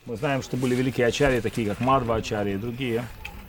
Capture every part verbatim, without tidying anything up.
Мы знаем, что были великие ачарьи, такие как Мадхва-ачарья и другие.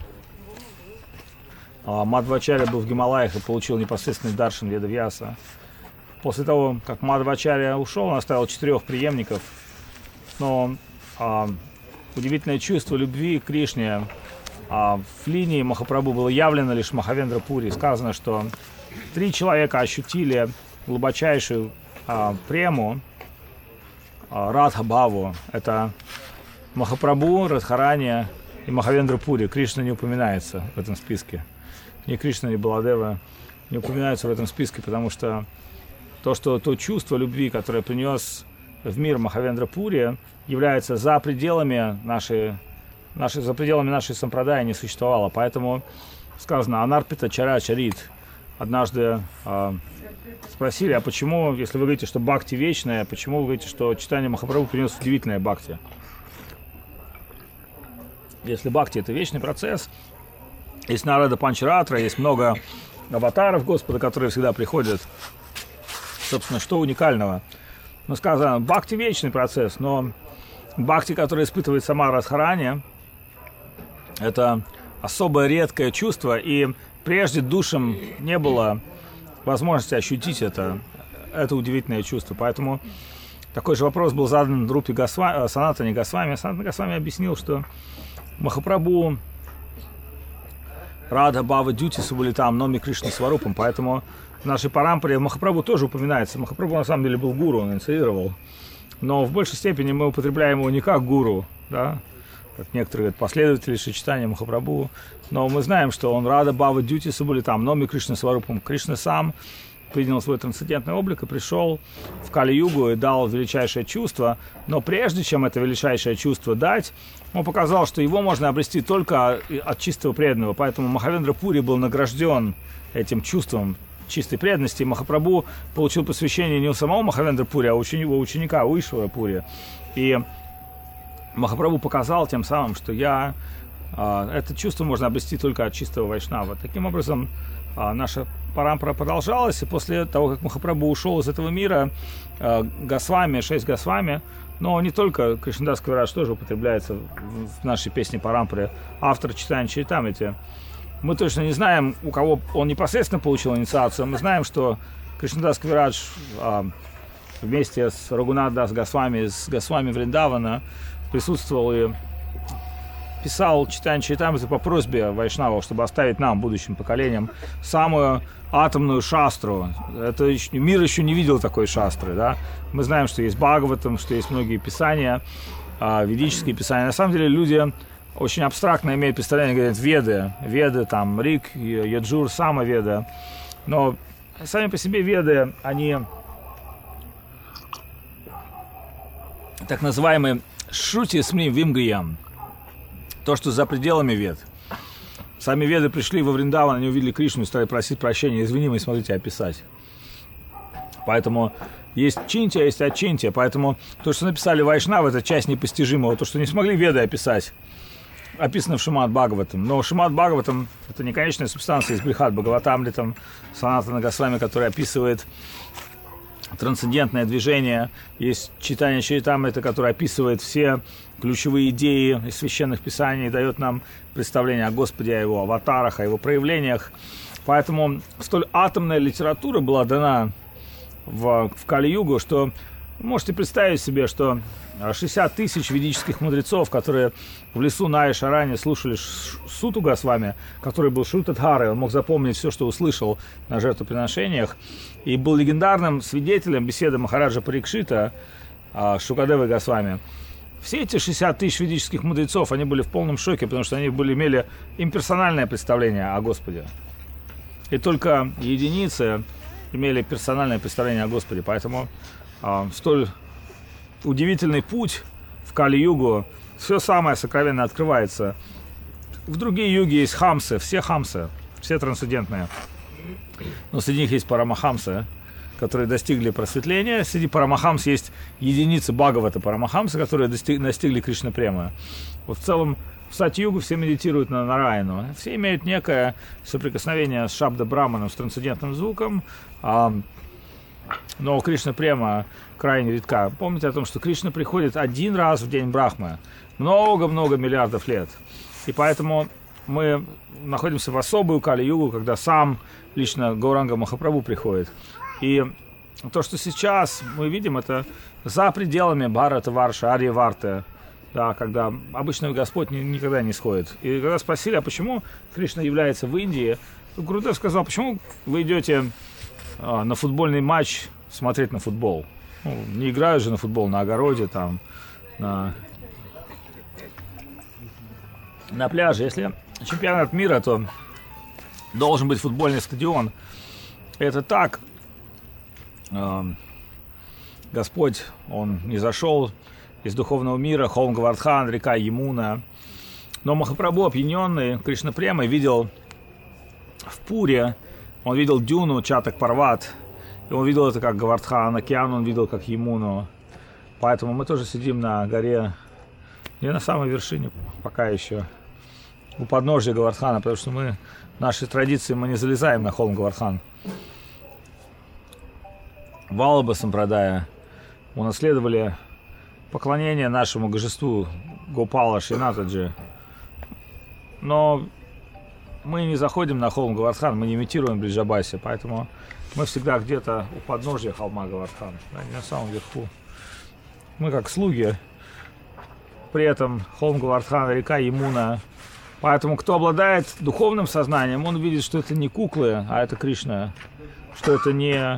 Мадхва-ачарья был в Гималаях и получил непосредственный даршан Веда-Вьяса. После того, как Мадхва-ачарья ушел, он оставил четырех преемников. Но а, удивительное чувство любви к Кришне а, в линии Махапрабху было явлено лишь в Махавендра-пури. Сказано, что три человека ощутили глубочайшую а, прему, а, Радха-бхаву. Это Махапрабху, Радхарани и Махавендра-пури. Кришна не упоминается в этом списке. Ни Кришна, ни Баладева не упоминаются в этом списке, потому что то, что то чувство любви, которое принес в мир Махавендра-пури, является за пределами нашей, нашей, за пределами нашей сампрадая, не существовало. Поэтому сказано «Анарпита чара чарит». Однажды э, спросили, а почему, если вы говорите, что бхакти вечное, почему вы говорите, что читание Махапрабху принес удивительное бхакти? Если бхакти — это вечный процесс, есть Нарада Панчаратра, есть много аватаров Господа, которые всегда приходят. Собственно, что уникального? Ну, сказано, бхакти — вечный процесс, но бхакти, который испытывает сама Радхарани, это особое редкое чувство, и прежде душам не было возможности ощутить это, это удивительное чувство. Поэтому такой же вопрос был задан Рупи Госвами, Санатане Госвами. Санатана Госвами объяснил, что Махапрабху Радха Бхава Дьюти Савулитам Номи Кришна Сварупам, поэтому в нашей парампаре Махапрабху тоже упоминается. Махапрабху на самом деле был гуру, он инициировал, но в большей степени мы употребляем его не как гуру, да, как некоторые говорят, последователи Шичтания Махапрабху, но мы знаем, что он Радха Бхава Дьюти Савулитам Номи Кришна Сварупам. Кришна сам принял свой трансцендентный облик и пришел в Кали-югу и дал величайшее чувство, но прежде чем это величайшее чувство дать, он показал, что его можно обрести только от чистого преданного, поэтому Махавендра-пури был награжден этим чувством чистой преданности. Махапрабху получил посвящение не у самого Махавендра-пури, а у его ученика, у Ишвара-пури. И Махапрабху показал тем самым, что я, э, это чувство можно обрести только от чистого вайшнава. Таким образом, э, наша парампара продолжалась, и после того, как Махапрабху ушел из этого мира, э, Госвами, шесть Госвами, но не только Кришнадас Кавирадж тоже употребляется в нашей песне парампаре, автор читания Чаритамрити. Мы точно не знаем, у кого он непосредственно получил инициацию. Мы знаем, что Кришнадас Кавирадж а, вместе с Рагунат-дас Госвами, с Госвами Вриндавана присутствовал и писал читание Чаритамрити по просьбе вайшнавов, чтобы оставить нам, будущим поколениям, самую атомную шастру. Это еще, мир еще не видел такой шастры, да? Мы знаем, что есть Бхагаватам, что есть многие писания, а, ведические писания. На самом деле люди очень абстрактно имеют представление, говорят, веды, веды, там, Рик, Яджур, Самаведа. Но сами по себе веды, они так называемые шрути смри вимгаям, то, что за пределами вед. Сами веды пришли во Вриндаван, они увидели Кришну и стали просить прощения. Извини, мы смотрите описать. Поэтому есть чинтия, есть ачинтия. Поэтому то, что написали вайшнавы, это часть непостижимого. То, что не смогли веды описать, описано в Шримад Бхагаватам. Но Шримад Бхагаватам — это не конечная субстанция из Брихат Бхагаватамритам, Санатана Госвами, который описывает трансцендентное движение. Есть читание Чаритамрита, которое описывает все ключевые идеи из священных писаний, дает нам представление о Господе, о его аватарах, о его проявлениях. Поэтому столь атомная литература была дана в, в Кали-югу, что можете представить себе, что шестьдесят тысяч ведических мудрецов, которые в лесу Наи-Шарани слушали Суту Госвами, который был Шрутадхарой, он мог запомнить все, что услышал на жертвоприношениях, и был легендарным свидетелем беседы Махараджа Парикшита с Шукадевой Госвами. Все эти шестьдесят тысяч ведических мудрецов, они были в полном шоке, потому что они были, имели имперсональное представление о Господе. И только единицы имели персональное представление о Господе. Поэтому э, столь удивительный путь в Кали-югу, все самое сокровенное открывается. В другие юги есть хамсы, все хамсы, все трансцендентные. Но среди них есть парамахамсы, которые достигли просветления. Среди парамахамс есть единицы Бхагавата парамахамса, которые достиг, достигли Кришна-премы. Вот в целом в Сати-югу все медитируют на Нараяну. Все имеют некое соприкосновение с Шабда-браманом, с трансцендентным звуком. А Но Кришна према крайне редка. Помните о том, что Кришна приходит один раз в день Брахмы, много-много миллиардов лет. И поэтому мы находимся в особую Кали-югу, когда сам лично Гауранга Махапрабху приходит. И то, что сейчас мы видим, это за пределами Бхарата Варша, Арья Варты, да, когда обычно Господь ни, никогда не сходит. И когда спросили, а почему Кришна является в Индии, Гурудев сказал, почему вы идете а, на футбольный матч смотреть на футбол? Ну, не играют же на футбол на огороде, там, на, на пляже. Если чемпионат мира, то должен быть футбольный стадион. Это так. Господь, Он не зашел из духовного мира, Холм Гавардхан, река Ямуна. Но Махапрабху, опьяненный Кришна премой, видел в Пуре, он видел дюну Чатак Парват, и он видел это как Гавардхан, океан он видел как Ямуну. Поэтому мы тоже сидим на горе, не на самой вершине, пока еще, у подножия Гавардхана, потому что мы, наши традиции, мы не залезаем на Холм Гавардхан. Валаба Сампрадая унаследовали поклонение нашему божеству Гопала Шинатаджи. Но мы не заходим на холм Гавардхан, мы не имитируем Бриджабаси, поэтому мы всегда где-то у подножия холма Гавардхан, а не на самом верху. Мы как слуги, при этом холм Гавардхан, река Ямуна. Поэтому кто обладает духовным сознанием, он видит, что это не куклы, а это Кришна, что это не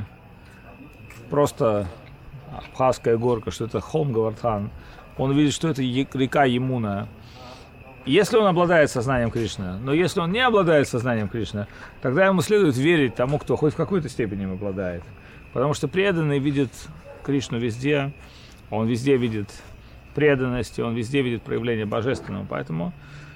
просто Абхазская горка, что это холм Гавардхан. Он видит, что это река Ямуна. Если он обладает сознанием Кришны, но если он не обладает сознанием Кришны, тогда ему следует верить тому, кто хоть в какой-то степени им обладает. Потому что преданный видит Кришну везде, он везде видит преданность, он везде видит проявление божественного. Поэтому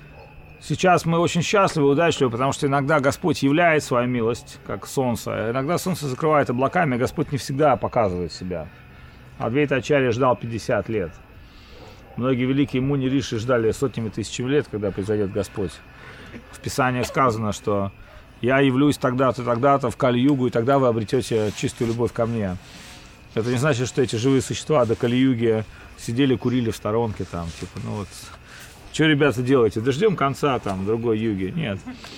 сейчас мы очень счастливы, удачливы, потому что иногда Господь являет свою милость, как солнце. Иногда солнце закрывает облаками, а Господь не всегда показывает себя. Адвайта Ачарья ждал пятьдесят лет. Многие великие муни риши ждали сотнями тысячами лет, когда призойдет Господь. В Писании сказано, что «Я явлюсь тогда-то, тогда-то в Кали-югу, и тогда вы обретете чистую любовь ко мне». Это не значит, что эти живые существа до Кали-юги сидели, курили в сторонке там, типа, ну вот... Что, ребята, делаете? Дождем конца там, другой юги. Нет.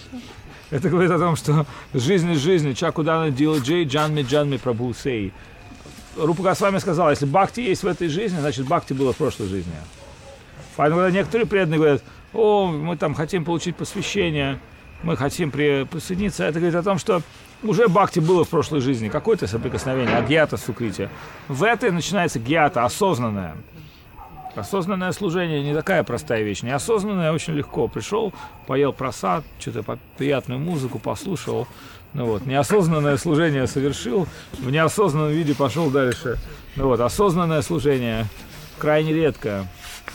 Это говорит о том, что жизнь из жизни. Ча куда делать джей, джанми, джанми, прабху сей. Рупа Госвами сказал, если бхакти есть в этой жизни, значит бхакти было в прошлой жизни. Поэтому, когда некоторые преданные говорят, о, мы там хотим получить посвящение, мы хотим при... присоединиться, это говорит о том, что уже бхакти было в прошлой жизни. Какое-то соприкосновение, агьята сукрити. В этой начинается гьята, осознанное. Осознанное служение не такая простая вещь. Неосознанное очень легко. Пришел, поел прасад, что-то приятную музыку послушал. Ну вот. Неосознанное служение совершил, в неосознанном виде пошел дальше. Ну вот. Осознанное служение крайне редко.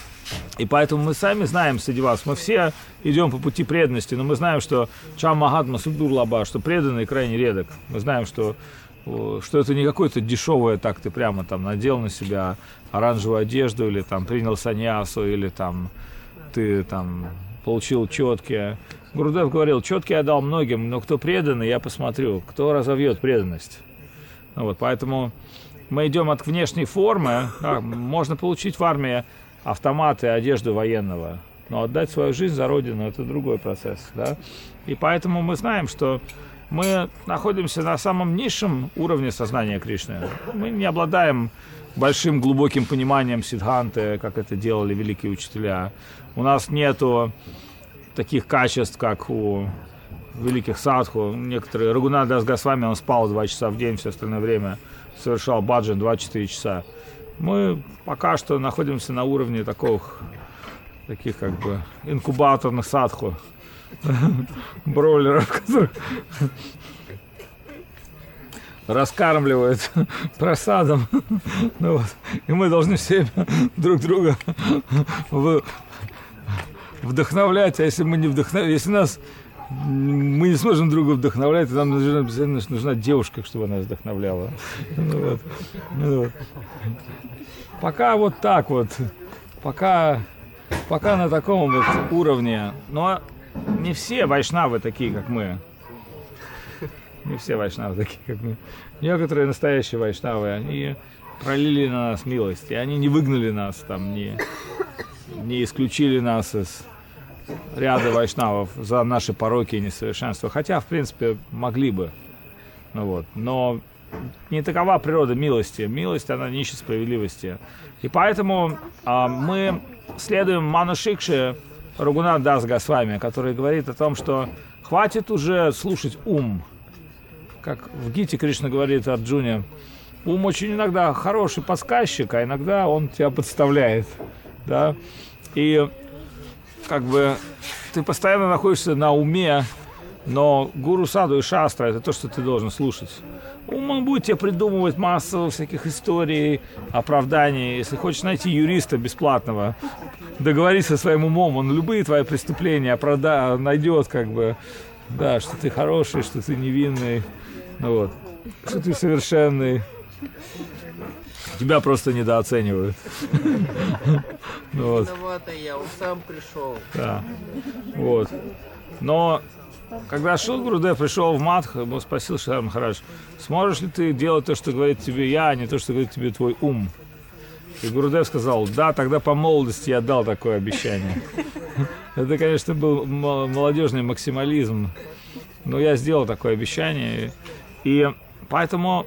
И поэтому мы сами знаем среди вас, мы все идем по пути преданности, но мы знаем, что Чам Махатма Судур Лаба, что преданный крайне редок. Мы знаем, что что это не какое-то дешевое, так ты прямо там надел на себя оранжевую одежду, или там принял саньясу, или там ты там получил четки. Гурудев говорил, четки я дал многим, но кто преданный, я посмотрю, кто разовьет преданность. Ну вот, поэтому мы идем от внешней формы. Да, можно получить в армии автоматы, одежду военного, но отдать свою жизнь за Родину – это другой процесс. Да? И поэтому мы знаем, что мы находимся на самом низшем уровне сознания Кришны. Мы не обладаем большим глубоким пониманием сиддханты, как это делали великие учителя. У нас нету таких качеств, как у великих садху. Некоторые, Рагунат Дас Госвами, он спал два часа в день, все остальное время совершал баджан двадцать четыре часа. Мы пока что находимся на уровне таких, таких как бы инкубаторных садху. Бройлеров, которых раскармливают просадом. Ну вот. И мы должны все друг друга вдохновлять. А если мы не вдохновляем, если нас мы не сможем друга вдохновлять, то нам нужна, обязательно нужна девушка, чтобы нас вдохновляла. Ну вот. Ну вот. Пока вот так вот. Пока, пока на таком вот уровне. Но не все вайшнавы такие, как мы. Не все вайшнавы такие, как мы. Некоторые настоящие вайшнавы, они пролили на нас милость. И они не выгнали нас, там, не, не исключили нас из ряда вайшнавов за наши пороки и несовершенства. Хотя, в принципе, могли бы. Ну, вот. Но не такова природа милости. Милость, она не ищет справедливости. И поэтому а, мы следуем Манушикше Рагунат Дас Госвами, который говорит о том, что хватит уже слушать ум. Как в Гите Кришна говорит Арджуне, ум очень иногда хороший подсказчик, а иногда он тебя подставляет. Да? И как бы ты постоянно находишься на уме, но гуру, саду и шастра — это то, что ты должен слушать. Ум, он будет тебе придумывать массу всяких историй, оправданий. Если хочешь найти юриста бесплатного, договорись со своим умом, он любые твои преступления оправда... найдет, как бы, да, что ты хороший, что ты невинный, ну вот, что ты совершенный. Тебя просто недооценивают. Виновата я, он сам пришел. Да, вот. Но когда Шрила Гурудев пришел в Мадх, ему спросил Шридар Махарадж, сможешь ли ты делать то, что говорит тебе я, а не то, что говорит тебе твой ум? И Гурудев сказал, да, тогда по молодости я дал такое обещание. Это, конечно, был молодежный максимализм, но я сделал такое обещание. И поэтому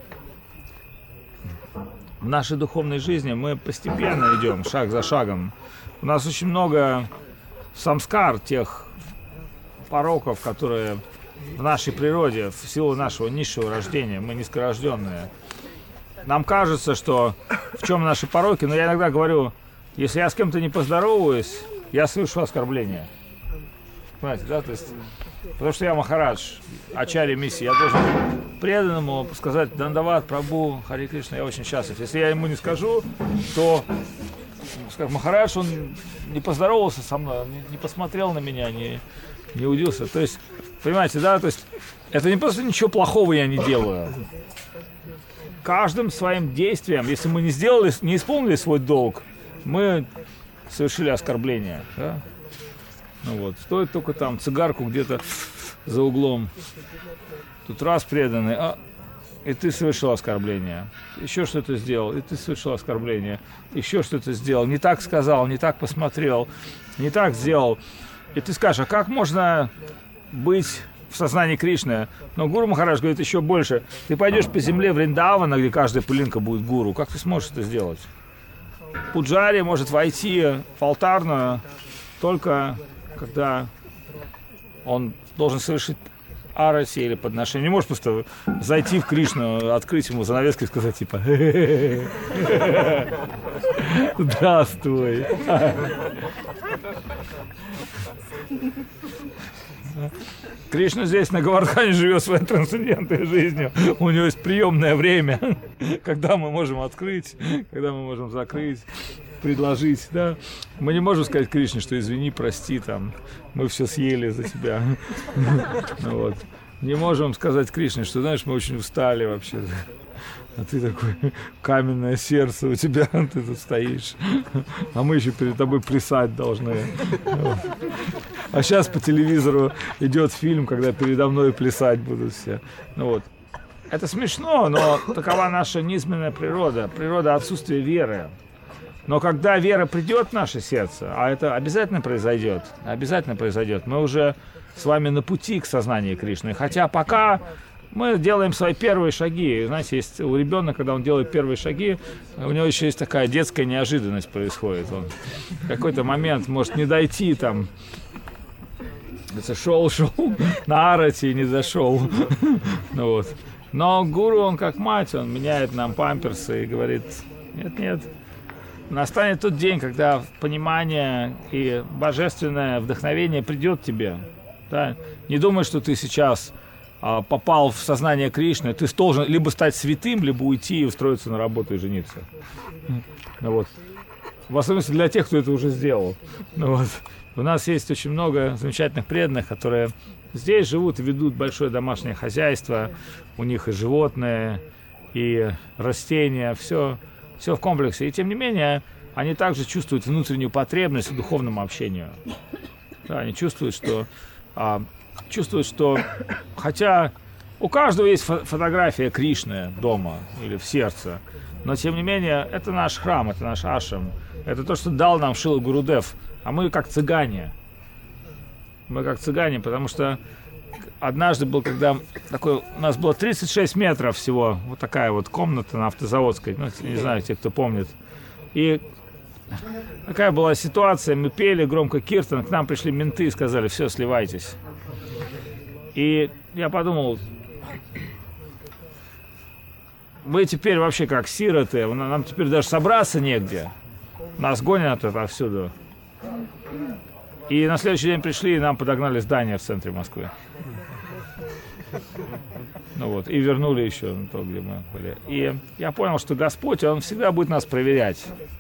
в нашей духовной жизни мы постепенно идем, шаг за шагом. У нас очень много самскар, тех пороков, которые в нашей природе, в силу нашего низшего рождения, мы низкорожденные. Нам кажется, что в чем наши пороки, но я иногда говорю, если я с кем-то не поздороваюсь, я совершу оскорбление. Понимаете, да? То есть, потому что я Махарадж, ачарья миссии, я должен преданному сказать Дандават, Прабху, Хари Кришна, я очень счастлив. Если я ему не скажу, то скажем, Махарадж, он не поздоровался со мной, не, не посмотрел на меня, не, не удивился. То есть, понимаете, да, то есть это не просто ничего плохого я не делаю. Каждым своим действием, если мы не сделали, не исполнили свой долг, мы совершили оскорбление. Да? Ну вот, стоит только там цигарку где-то за углом. Тут раз преданный, а, и ты совершил оскорбление. Еще что-то сделал, и ты совершил оскорбление. Еще что-то сделал, не так сказал, не так посмотрел, не так сделал. И ты скажешь, а как можно быть в сознании Кришны? Но Гуру Махарадж говорит еще больше. Ты пойдешь по земле Вриндавана, где каждая пылинка будет гуру. Как ты сможешь это сделать? Пуджари может войти в алтарную только когда он должен совершить арати или подношение. Не можешь просто зайти в Кришну, открыть ему занавеску и сказать типа здравствуй. Кришна здесь на Говардхане живет своей трансцендентной жизнью. У него есть приемное время, когда мы можем открыть, когда мы можем закрыть, предложить, да. Мы не можем сказать Кришне, что извини, прости, там, мы все съели за тебя. Вот. Не можем сказать Кришне, что, знаешь, мы очень устали вообще. А ты такой, каменное сердце у тебя, ты тут стоишь. А мы еще перед тобой плясать должны. Вот. А сейчас по телевизору идет фильм, когда передо мной плясать будут все. Ну вот. Это смешно, но такова наша низменная природа, природа отсутствия веры. Но когда вера придет в наше сердце, а это обязательно произойдет, обязательно произойдет, мы уже с вами на пути к сознанию Кришны. Хотя пока мы делаем свои первые шаги. Знаете, есть у ребенка, когда он делает первые шаги, у него еще есть такая детская неожиданность происходит. Он в какой-то момент может не дойти там. Шел, шел на арати и не дошел. Ну, вот. Но гуру, он как мать, он меняет нам памперсы и говорит, нет, нет. Настанет тот день, когда понимание и божественное вдохновение придет тебе. Да? Не думай, что ты сейчас а, попал в сознание Кришны. Ты должен либо стать святым, либо уйти и устроиться на работу и жениться. Ну, вот. В особенности для тех, кто это уже сделал. Ну, вот. У нас есть очень много замечательных преданных, которые здесь живут и ведут большое домашнее хозяйство. У них и животные, и растения, все, все в комплексе. И тем не менее, они также чувствуют внутреннюю потребность в духовном общении. Да, они чувствуют, что, а, чувствуют, что хотя У каждого есть фо- фотография Кришны дома или в сердце. Но, тем не менее, это наш храм, это наш ашрам. Это то, что дал нам Шрила Гурудев. А мы как цыгане. Мы как цыгане, потому что однажды был, когда такой, у нас было тридцать шесть метров всего, вот такая вот комната на Автозаводской, ну, не знаю, те, кто помнит. И такая была ситуация, мы пели громко киртан, к нам пришли менты и сказали: все, сливайтесь. И я подумал, мы теперь вообще как сироты, нам теперь даже собраться негде. Нас гонят отовсюду. И на следующий день пришли, и нам подогнали здание в центре Москвы. Ну вот, и вернули еще на то, где мы были. И я понял, что Господь, Он всегда будет нас проверять.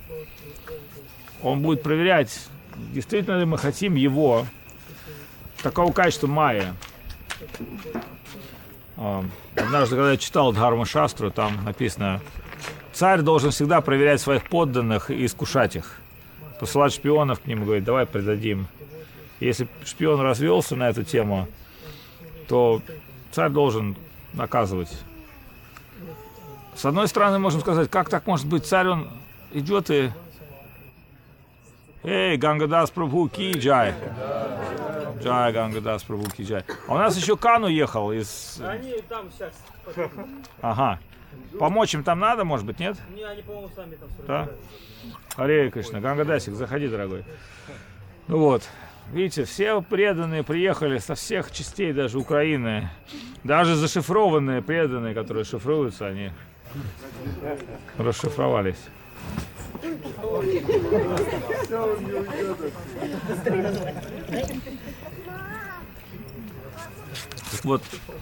Он будет проверять, действительно ли мы хотим Его, такого качества майя. Однажды, когда я читал Дхарма Шастру, там написано: царь должен всегда проверять своих подданных и искушать их. Посылать шпионов к ним и говорить: давай предадим. Если шпион развелся на эту тему, то царь должен наказывать. С одной стороны, можем сказать, как так может быть? Царь, он идет и... Эй, Гангадас Прабху ки джай. Джай, Гангадас Прабху ки джай. А у нас еще Кан уехал из... Они там сейчас. Ага. Помочь им там надо, может быть, нет? Не, они, по-моему, сами там Да? разбираются. Харе Кришна, Гангадасик, заходи, дорогой. Ну вот, видите, все преданные приехали со всех частей даже Украины. Даже зашифрованные преданные, которые шифруются, они расшифровались. Так вот,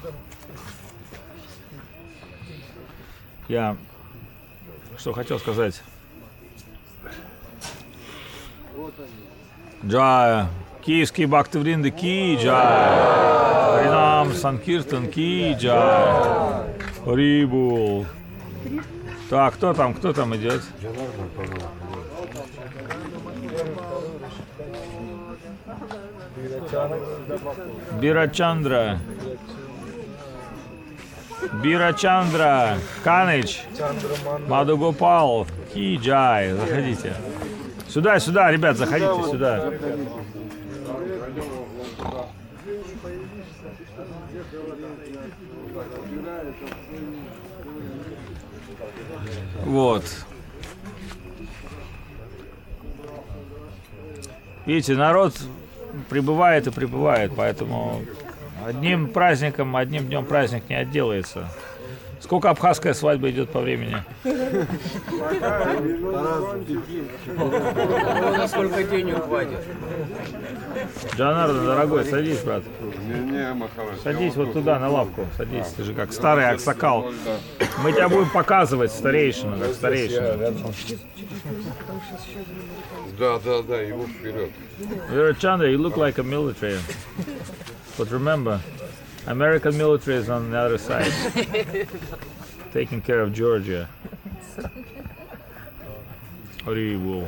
я что хотел сказать. Джая, киевские бхактивринды ки джай, Харинам Санкиртан ки джай, Харибул. Так, кто там, кто там идет? Бирачандра. Бирачандра, Каныч, Мадугопал, ки джай. Заходите. Сюда, сюда, ребят, заходите сюда. Вот. Видите, народ прибывает и прибывает, поэтому одним праздником, одним днем праздник не отделается. Сколько абхазская свадьба идет по времени? Насколько денег хватит? Джанарда, дорогой, садись, брат. Садись вот туда, на лавку. Садись, ты же как старый аксакал. Мы тебя будем показывать старейшину, как старейшину. Да, да, да, его вперед. Chandra, you look like a military. But remember, American military is on the other side, taking care of Georgia. Haribol.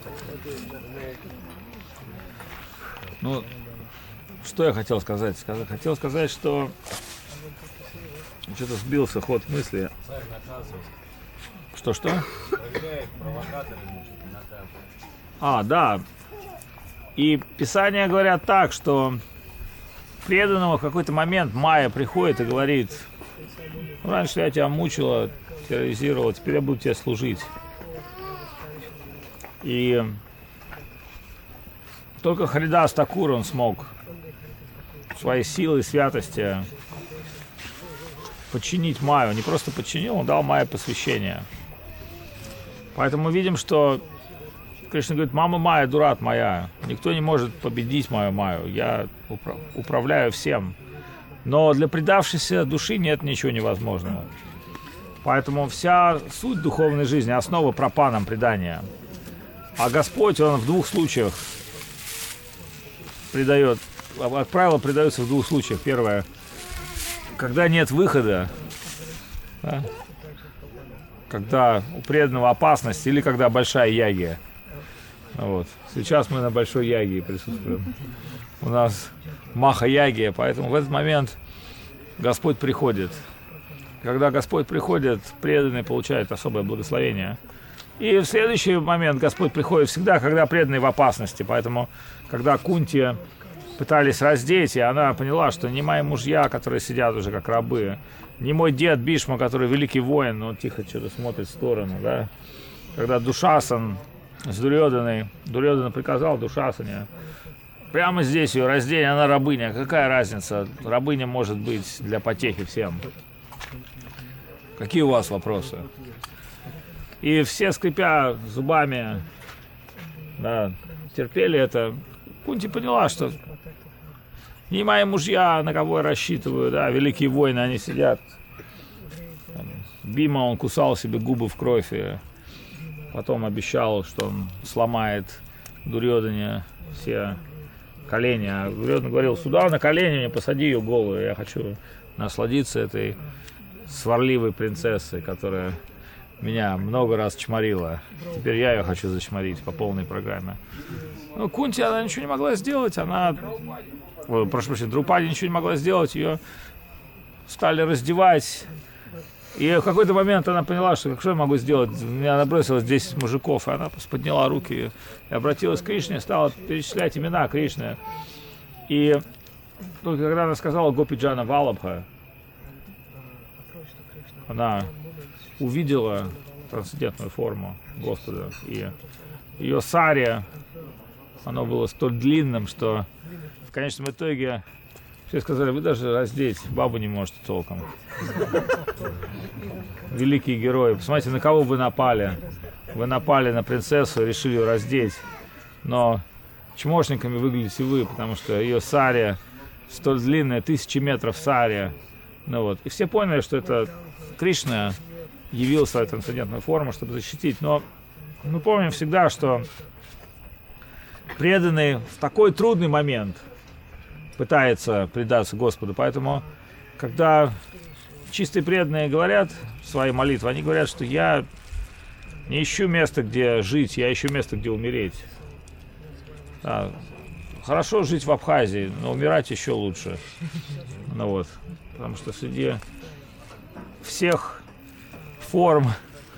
Ну, что я хотел сказать? Сказ- Хотел сказать, что что-то сбился ход мысли. Что-что? А, да. И Писания говорят так, что преданного в какой-то момент Майя приходит и говорит: раньше я тебя мучила, терроризировала, теперь я буду тебе служить. И только Харидас Такур, он смог своей силой, святости подчинить Майю. Не просто подчинил, он дал Майе посвящение. Поэтому мы видим, что Кришна говорит: мама Майя, дурат моя, никто не может победить мою Майю, я упра- управляю всем. Но для предавшейся души нет ничего невозможного. Поэтому вся суть духовной жизни, основа пропанам предания. А Господь, Он в двух случаях предает, как правило, предается в двух случаях. Первое, когда нет выхода, да? Когда у преданного опасность, или когда большая ягия. Вот. Сейчас мы на большой ягии присутствуем. У нас маха ягия, поэтому в этот момент Господь приходит. Когда Господь приходит, преданный получает особое благословение. И в следующий момент Господь приходит всегда, когда преданный в опасности. Поэтому, когда Кунти пытались раздеть, и она поняла, что не мои мужья, которые сидят уже как рабы, не мой дед Бишма, который великий воин, но он тихо что-то смотрит в сторону, да. Когда Душасан с Дурьодhaной, Дурьодhana приказал Душасане, прямо здесь ее раздень, она рабыня. Какая разница? Рабыня может быть для потехи всем. Какие у вас вопросы? И все, скрипя зубами, да, терпели это. Кунти поняла, что не мои мужья, на кого я рассчитываю, да, великие воины, они сидят. Там, Бима, он кусал себе губы в кровь, и потом обещал, что он сломает Дурьодhане все колени. А Дурьодhana говорил: сюда на колени мне посади ее голую, я хочу насладиться этой сварливой принцессой, которая меня много раз чморила. Теперь я ее хочу зачморить по полной программе. Ну, Кунти, она ничего не могла сделать, она... Ой, прошу прощения, Друпади ничего не могла сделать, ее стали раздевать. И в какой-то момент она поняла, что что я могу сделать? Меня набросилось десять мужиков, и она просто подняла руки и обратилась к Кришне, стала перечислять имена Кришны. И только когда она сказала Гопиджана Валабха, она увидела трансцендентную форму Господа. И ее сари, оно было столь длинным, что в конечном итоге все сказали: вы даже раздеть бабу не можете толком. Великие герои. Посмотрите, на кого вы напали. Вы напали на принцессу, решили ее раздеть. Но чмошниками выглядите вы, потому что ее сари столь длинная, тысячи метров сари. Ну вот. И все поняли, что это Кришна явил свою трансцендентную форму, чтобы защитить. Но мы помним всегда, что преданный в такой трудный момент пытается предаться Господу. Поэтому, когда чистые преданные говорят свои молитвы, они говорят, что я не ищу места, где жить, я ищу место, где умереть. Да, хорошо жить в Абхазии, но умирать еще лучше. Ну вот, потому что среди всех форм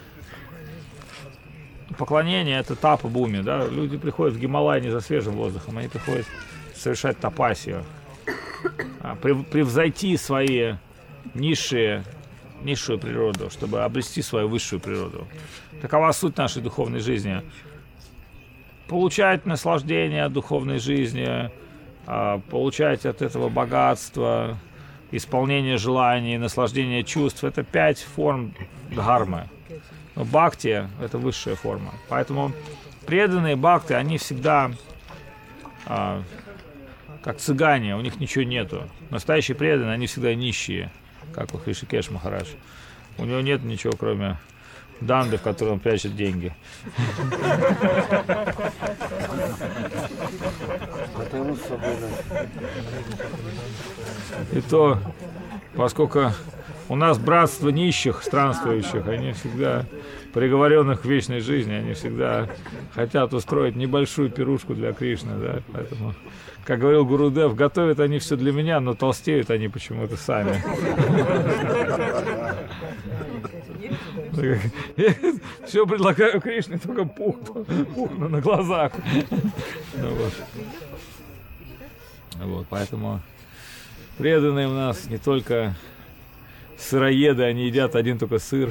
поклонения это тапа буми, да, люди приходят в Гималай не за свежим воздухом, они приходят совершать тапасию, превзойти свои низшие, низшую природу, чтобы обрести свою высшую природу. Такова суть нашей духовной жизни. Получать наслаждение от духовной жизни, получать от этого богатство, исполнение желаний, наслаждение чувств — это пять форм дхармы. Но бхакти — это высшая форма. Поэтому преданные бхакты, они всегда а, как цыгане, у них ничего нету. Настоящие преданные, они всегда нищие, как у Хришикеш Махарадж. У него нет ничего, кроме данды, в которой он прячет деньги. И то, поскольку у нас братство нищих, странствующих, они всегда, приговоренных к вечной жизни, они всегда хотят устроить небольшую пирушку для Кришны, да, поэтому, как говорил Гурудев, готовят они все для меня, но толстеют они почему-то сами. Все предлагаю Кришне, только пухну, пухну на глазах. Ну, вот. Вот, поэтому преданные у нас не только сыроеды, они едят один только сыр,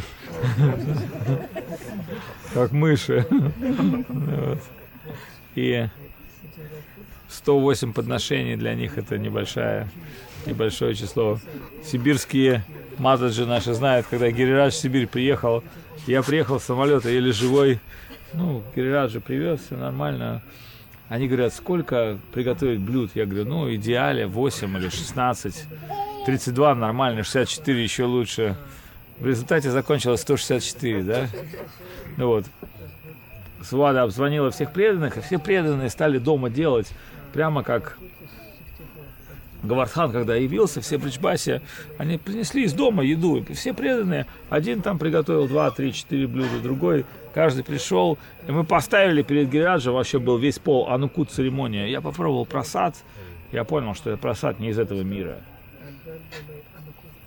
как мыши. Вот. И сто восемь подношений для них — это небольшая, небольшое число. Сибирские матаджи наши знают, когда Гирирадж в Сибирь приехал, я приехал с самолета еле живой, ну, Гирирадж привез, все нормально. Они говорят: сколько приготовить блюд? Я говорю: ну, в идеале восемь или шестнадцать. тридцать два нормально, шестьдесят четыре еще лучше. В результате закончилось сто шестьдесят четыре, да? Ну вот. Свада обзвонила всех преданных, и все преданные стали дома делать, прямо как Гавардхан, когда явился, все бриджбаси, они принесли из дома еду. И все преданные, один там приготовил два, три, четыре блюда, другой, каждый пришел. И мы поставили перед Гирираджем, вообще был весь пол анукут церемония. Я попробовал прасад, я понял, что это прасад не из этого мира.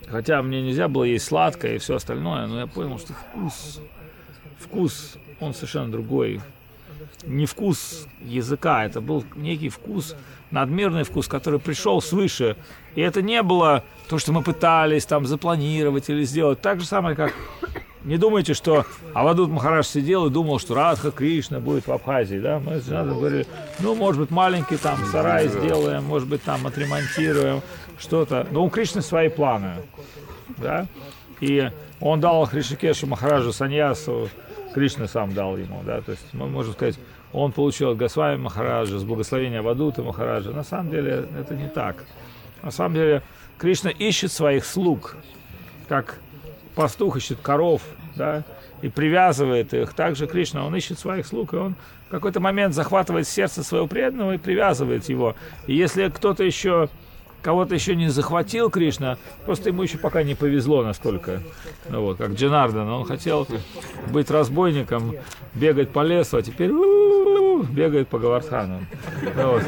Хотя мне нельзя было есть сладкое и все остальное, но я понял, что вкус, вкус, он совершенно другой. Не вкус языка, это был некий вкус, надмирный вкус, который пришел свыше. И это не было то, что мы пытались там запланировать или сделать. Так же самое, как... Не думайте, что Авадут Махарадж сидел и думал, что Радха Кришна будет в Абхазии, да? Мы с Джанатом говорили, ну, может быть, маленький там сарай сделаем, может быть, там отремонтируем что-то. Но у Кришны свои планы, да? И он дал Хришикешу Махараджу саньясу, Кришна сам дал ему, да? То есть мы можем сказать, он получил от Госвами Махараджа с благословения Авадута Махараджа. На самом деле это не так. На самом деле Кришна ищет своих слуг, как пастух ищет коров, да, и привязывает их. Также Кришна, он ищет своих слуг, и он в какой-то момент захватывает сердце своего преданного и привязывает его. И если кто-то еще, кого-то еще не захватил Кришна, просто ему еще пока не повезло настолько. Ну вот, как Джанардан, он хотел быть разбойником, бегать по лесу, а теперь бегает по Говардхану. Вот.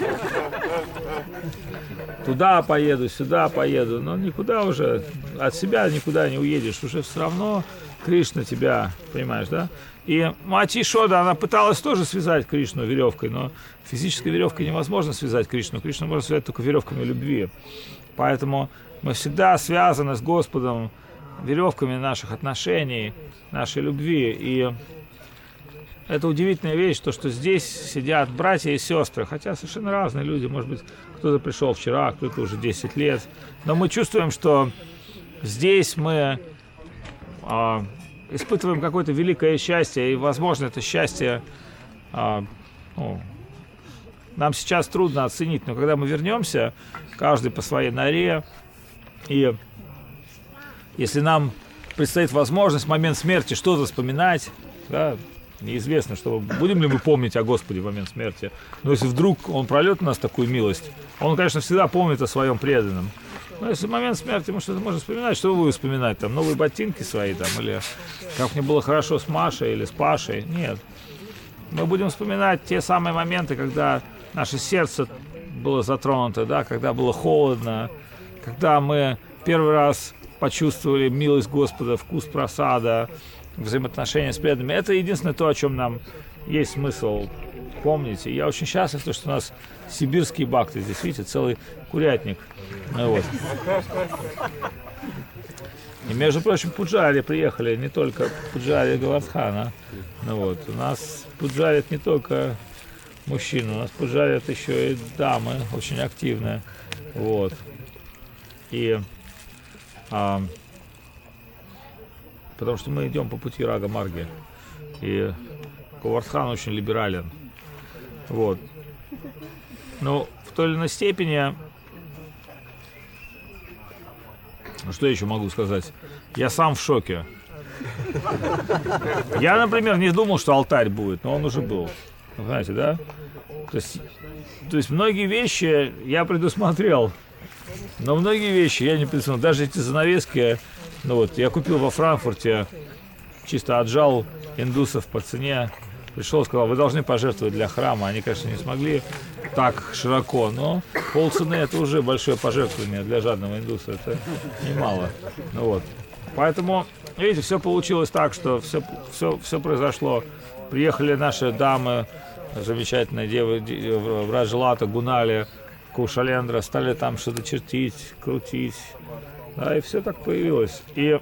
Туда поеду, сюда поеду, но никуда уже, от себя никуда не уедешь, уже все равно Кришна тебя, понимаешь, да? И мать Ишода, она пыталась тоже связать Кришну веревкой, но физической веревкой невозможно связать Кришну, Кришну можно связать только веревками любви. Поэтому мы всегда связаны с Господом веревками наших отношений, нашей любви. И это удивительная вещь, то, что здесь сидят братья и сестры, хотя совершенно разные люди, может быть, кто-то пришел вчера, кто-то уже десять лет, но мы чувствуем, что здесь мы э, испытываем какое-то великое счастье, и, возможно, это счастье э, ну, нам сейчас трудно оценить, но когда мы вернемся, каждый по своей норе, и если нам предстоит возможность в момент смерти что-то вспоминать, да, неизвестно, что будем ли мы помнить о Господе в момент смерти. Но если вдруг Он прольет на нас такую милость, Он, конечно, всегда помнит о своем преданном. Но если в момент смерти мы что-то можем вспоминать, что вы будете вспоминать? Там новые ботинки свои, там, или как мне было хорошо с Машей или с Пашей? Нет. Мы будем вспоминать те самые моменты, когда наше сердце было затронуто, да, когда было холодно, когда мы первый раз почувствовали милость Господа, вкус прасада, взаимоотношения с преданными. Это единственное то, о чем нам есть смысл помнить. И я очень счастлив, что у нас сибирские бхакты. Здесь, видите, целый курятник. Вот. И, между прочим, пуджари приехали, не только пуджари Говардхана. Ну, вот. У нас пуджарят не только мужчины, у нас пуджарят еще и дамы, очень активные. Вот. И а, потому что мы идем по пути Рага Марги. И Говардхан очень либерален. Вот. Но в той или иной степени, ну что я еще могу сказать? Я сам в шоке. Я, например, не думал, что алтарь будет, но он уже был. Вы знаете, да? То есть, то есть многие вещи я предусмотрел, но многие вещи я не предусмотрел. Даже эти занавески, ну вот, я купил во Франкфурте, чисто отжал индусов по цене, пришел, сказал, вы должны пожертвовать для храма. Они, конечно, не смогли так широко, но полцены это уже большое пожертвование для жадного индуса, это немало. Ну вот. Поэтому, видите, все получилось так, что все, все, все произошло. Приехали наши дамы, замечательные девы, в Раджалата, Гунали, Кушалендра, стали там что-то чертить, крутить. Да, и все так появилось. И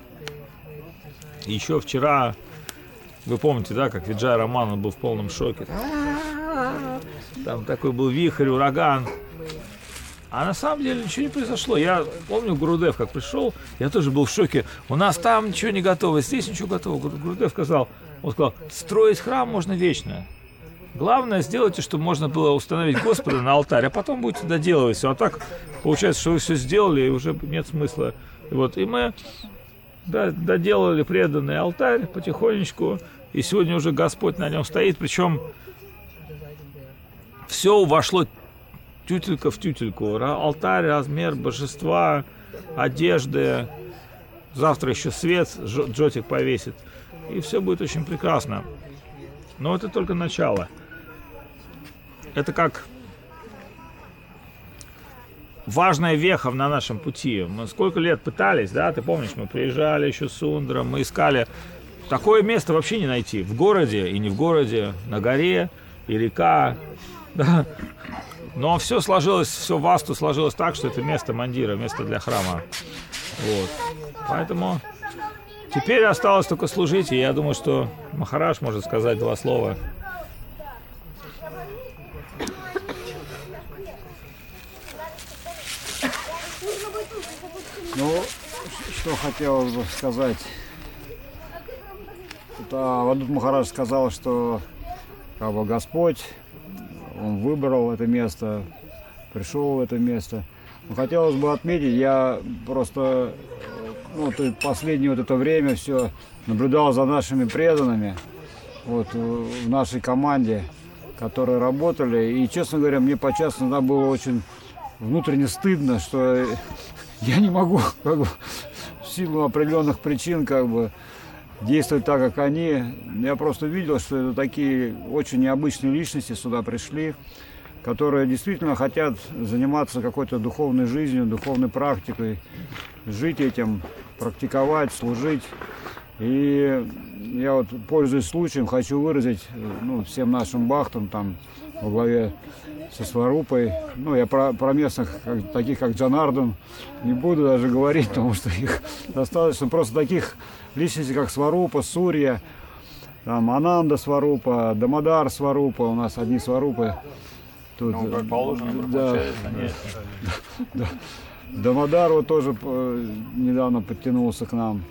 еще вчера, вы помните, да, как Виджай Роман, он был в полном шоке. Там такой был вихрь, ураган. А на самом деле ничего не произошло. Я помню, Гурудев как пришел, я тоже был в шоке. У нас там ничего не готово, здесь ничего готово. Гурудев сказал, он сказал, строить храм можно вечно. Главное, сделайте, чтобы можно было установить Господа на алтарь, а потом будете доделывать все. А так получается, что вы все сделали, и уже нет смысла. И вот, и мы да, доделали преданный алтарь потихонечку, и сегодня уже Господь на нем стоит, причем все вошло тютелька в тютельку. Алтарь, размер божества, одежды. Завтра еще свет Джотик повесит. И все будет очень прекрасно. Но это только начало. Это как важная веха на нашем пути. Мы сколько лет пытались, да, ты помнишь, мы приезжали еще с Сундром, мы искали. Такое место вообще не найти. В городе и не в городе, на горе и река, да. Но все сложилось, все васту сложилось так, что это место мандира, место для храма. Вот. Поэтому теперь осталось только служить, и я думаю, что Махарадж может сказать два слова. Ну, что хотелось бы сказать. Это Авадут Махарадж сказал, что как бы Господь, Он выбрал это место, пришел в это место. Но хотелось бы отметить, я просто ну, вот последнее вот это время все наблюдал за нашими преданными вот, в нашей команде, которые работали. И, честно говоря, мне подчас иногда было очень внутренне стыдно, что я не могу как бы, в силу определенных причин как бы, действовать так, как они. Я просто видел, что это такие очень необычные личности сюда пришли, которые действительно хотят заниматься какой-то духовной жизнью, духовной практикой, жить этим, практиковать, служить. И я вот, пользуясь случаем, хочу выразить ну, всем нашим бхактам там во главе со Сварупой. Ну, я про, про местных, как, таких как Джанардан, не буду даже говорить, потому что их достаточно. Просто таких личностей, как Сварупа, Сурья, там, Ананда Сварупа, Дамодар Сварупа, у нас одни Сварупы. Тут, ну, как положено, да, да. Дамодар вот тоже недавно подтянулся к нам.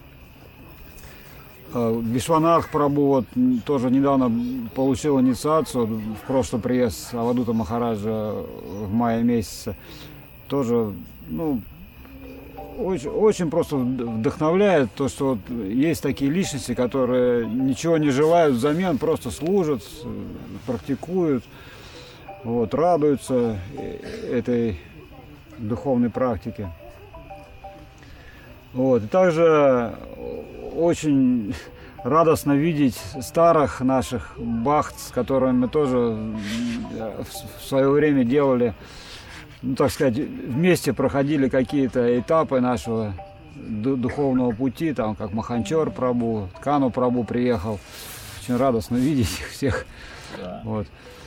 Вишванарх Прабху вот, тоже недавно получил инициацию в прошлый приезд Авадута Махараджа в мае месяце. Тоже, ну, очень, очень просто вдохновляет то, что вот есть такие личности, которые ничего не желают взамен, просто служат, практикуют, вот, радуются этой духовной практике. Вот. И также очень радостно видеть старых наших бхакт, с которыми мы тоже в свое время делали, ну, так сказать, вместе проходили какие-то этапы нашего духовного пути, там, как Маханчор Прабху, Кану Прабху приехал. Очень радостно видеть их всех. Да. Вот.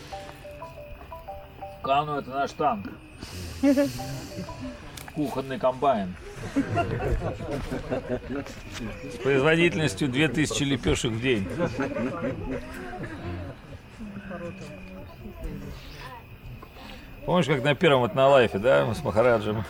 Кану — это наш танк. Кухонный комбайн. С производительностью две тысячи лепешек в день. Помнишь, как на первом вот на лайфе, да, мы с Махараджем?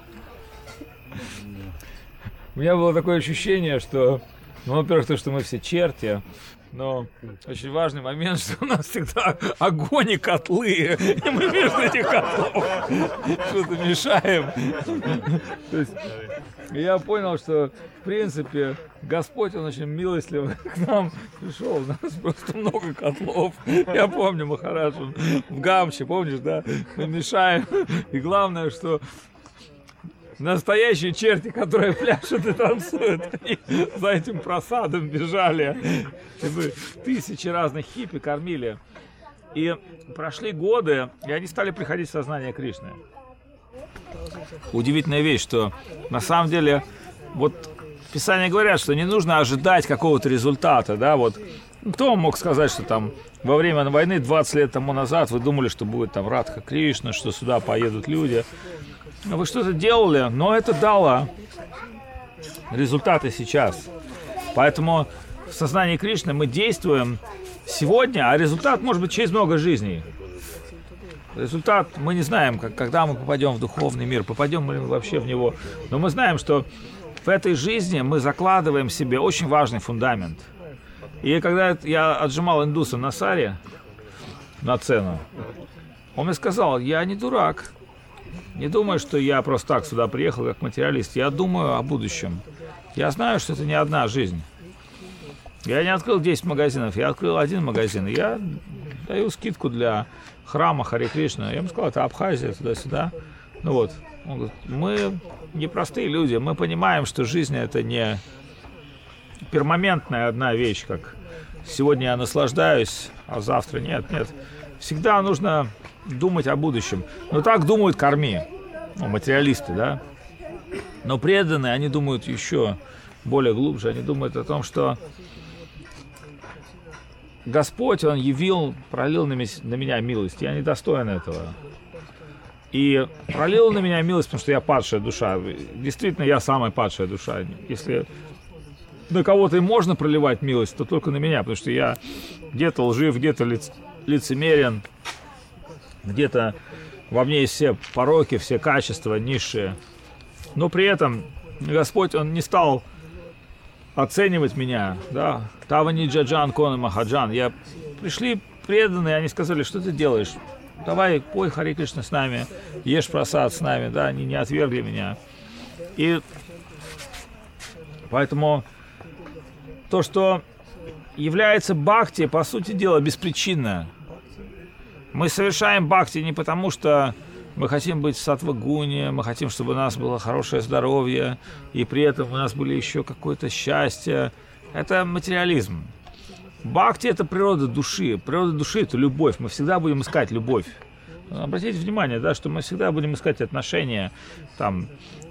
У меня было такое ощущение, что, ну, во-первых, то, что мы все черти, но очень важный момент, что у нас всегда огонь и котлы, и мы между этих котлов что-то мешаем. То есть я понял, что, в принципе, Господь, Он очень милостливый к нам пришел, у нас просто много котлов. Я помню, Махарадж, в Гамче, помнишь, да, мы мешаем, и главное, что настоящие черти, которые пляшут и танцуют, они за этим просадом бежали. И мы тысячи разных хиппи кормили. И прошли годы, и они стали приходить в сознание Кришны. Удивительная вещь, что на самом деле, вот Писания говорят, что не нужно ожидать какого-то результата, да, вот. Кто вам мог сказать, что там во время войны двадцать лет тому назад вы думали, что будет там Радха Кришна, что сюда поедут люди? Вы что-то делали, но это дало результаты сейчас. Поэтому в сознании Кришны мы действуем сегодня, а результат может быть через много жизней. Результат мы не знаем, как, когда мы попадем в духовный мир, попадем ли мы вообще в него. Но мы знаем, что в этой жизни мы закладываем себе очень важный фундамент. И когда я отжимал индуса на саре, на цену, он мне сказал: я не дурак. Не думаю, что я просто так сюда приехал как материалист. Я думаю о будущем. Я знаю, что это не одна жизнь. Я не открыл десять магазинов, я открыл один магазин. Я даю скидку для храма Харе Кришна. Я ему сказал, это Абхазия, туда-сюда. Ну вот. Он говорит, мы не простые люди. Мы понимаем, что жизнь — это не перманентная одна вещь, как сегодня я наслаждаюсь, а завтра нет, нет. Всегда нужно думать о будущем. Но так думают корми. ну, материалисты, да. Но преданные, они думают еще более глубже. Они думают о том, что Господь, Он явил, пролил на меня милость. Я недостоин этого. И пролил на меня милость, потому что я падшая душа. Действительно, я самая падшая душа. Если на кого-то и можно проливать милость, то только на меня, потому что я где-то лжив, где-то лиц, лицемерен, где-то во мне есть все пороки, все качества низшие. Но при этом Господь, Он не стал оценивать меня, да. Тавани Джаджан Кона Махаджан. Я пришли преданные, они сказали, что ты делаешь? Давай, пой Хари Кришна с нами, ешь прасад с нами, да, они не отвергли меня. И поэтому то, что является бхакти, по сути дела, беспричинно. Мы совершаем бхакти не потому, что мы хотим быть в саттва-гуне, мы хотим, чтобы у нас было хорошее здоровье, и при этом у нас были еще какое-то счастье. Это материализм. Бхакти – это природа души. Природа души – это любовь. Мы всегда будем искать любовь. Обратите внимание, да, что мы всегда будем искать отношения. Там,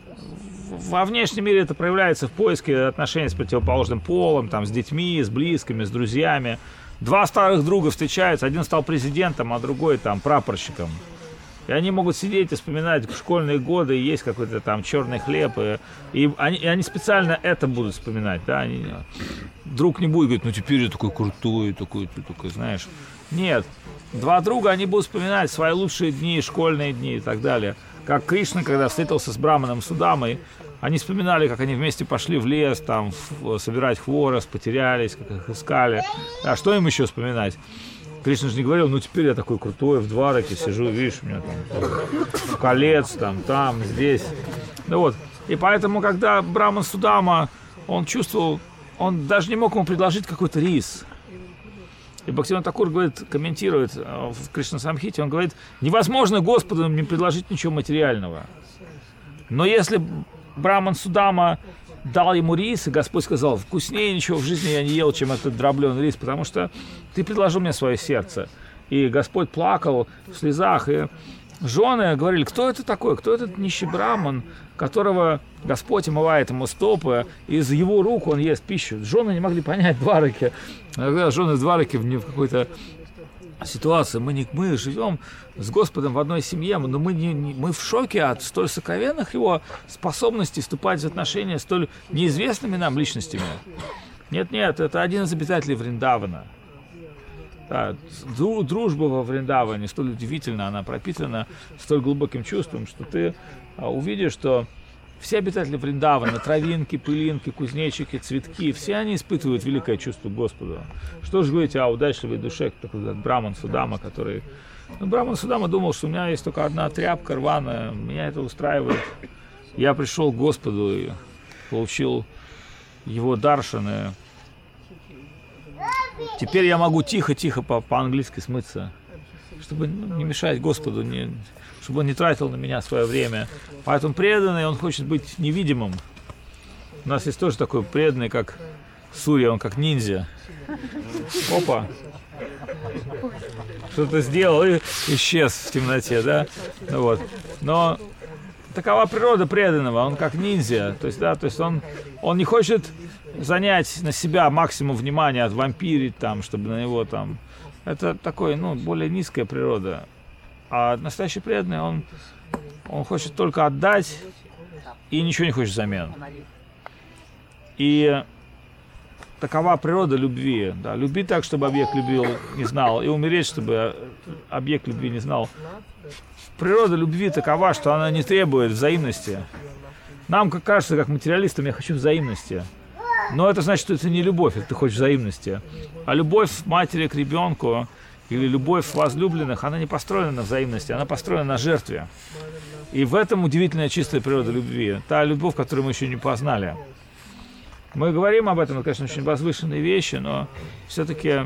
во внешнем мире это проявляется в поиске отношений с противоположным полом, там, с детьми, с близкими, с друзьями. Два старых друга встречаются, один стал президентом, а другой там прапорщиком. И они могут сидеть и вспоминать школьные годы, и есть какой-то там черный хлеб, и, и, они, и они специально это будут вспоминать, да, они, друг не будет говорить, ну теперь я такой крутой, такой, ты такой, знаешь. Нет, два друга, они будут вспоминать свои лучшие дни, школьные дни и так далее. Как Кришна, когда встретился с Браманом Судамой, они вспоминали, как они вместе пошли в лес, там, собирать хворост, потерялись, как их искали. А что им еще вспоминать? Кришна же не говорил, ну теперь я такой крутой, в Двараке сижу, видишь, у меня там колец, там, там, здесь. Ну вот. И поэтому, когда Браман Судама, он чувствовал, он даже не мог ему предложить какой-то рис. И Бхактивинода Такур говорит, комментирует в Кришна Самхите, он говорит, невозможно Господу не предложить ничего материального. Но если Браман Судама дал ему рис, и Господь сказал, вкуснее ничего в жизни я не ел, чем этот дробленый рис, потому что ты предложил мне свое сердце. И Господь плакал в слезах, и жены говорили, кто это такой, кто этот нищий браман, которого Господь омывает ему стопы, и из его рук он ест пищу. Жены не могли понять Двараки. Когда жены Двараки в какой-то ситуации, мы, не, мы живем с Господом в одной семье, но мы, не, не, мы в шоке от столь сокровенных его способностей вступать в отношения с столь неизвестными нам личностями. Нет-нет, это один из обитателей Вриндавана. Да, дружба во Вриндаване столь удивительна, она пропитана столь глубоким чувством, что ты а, увидишь, что все обитатели Вриндавана, травинки, пылинки, кузнечики, цветки, все они испытывают великое чувство к Господу. Что же говорить о удачливой душе, такой как Браман Судама, который... Ну, Браман Судама думал, что у меня есть только одна тряпка рваная, меня это устраивает. Я пришел к Господу и получил его даршаны. Теперь я могу тихо-тихо по- по-английски смыться, чтобы ну, не мешать Господу, не, чтобы он не тратил на меня свое время. Поэтому преданный, он хочет быть невидимым. У нас есть тоже такой преданный, как Сурья, он как ниндзя. Опа! Что-то сделал и исчез в темноте, да? Ну, вот. Но такова природа преданного, он как ниндзя. То есть, да, то есть он, он не хочет занять на себя максимум внимания, от вампирить там, чтобы на него там... Это такой, ну, более низкая природа. А настоящий преданный, он, он хочет только отдать и ничего не хочет взамен. И такова природа любви. Да. Люби так, чтобы объект любил, не знал, и умереть, чтобы объект любви не знал. Природа любви такова, что она не требует взаимности. Нам, как кажется, как материалистам, я хочу взаимности. Но это значит, что это не любовь, это ты хочешь взаимности. А любовь матери к ребенку или любовь возлюбленных, она не построена на взаимности, она построена на жертве. И в этом удивительная чистая природа любви. Та любовь, которую мы еще не познали. Мы говорим об этом, это, конечно, очень возвышенные вещи, но все-таки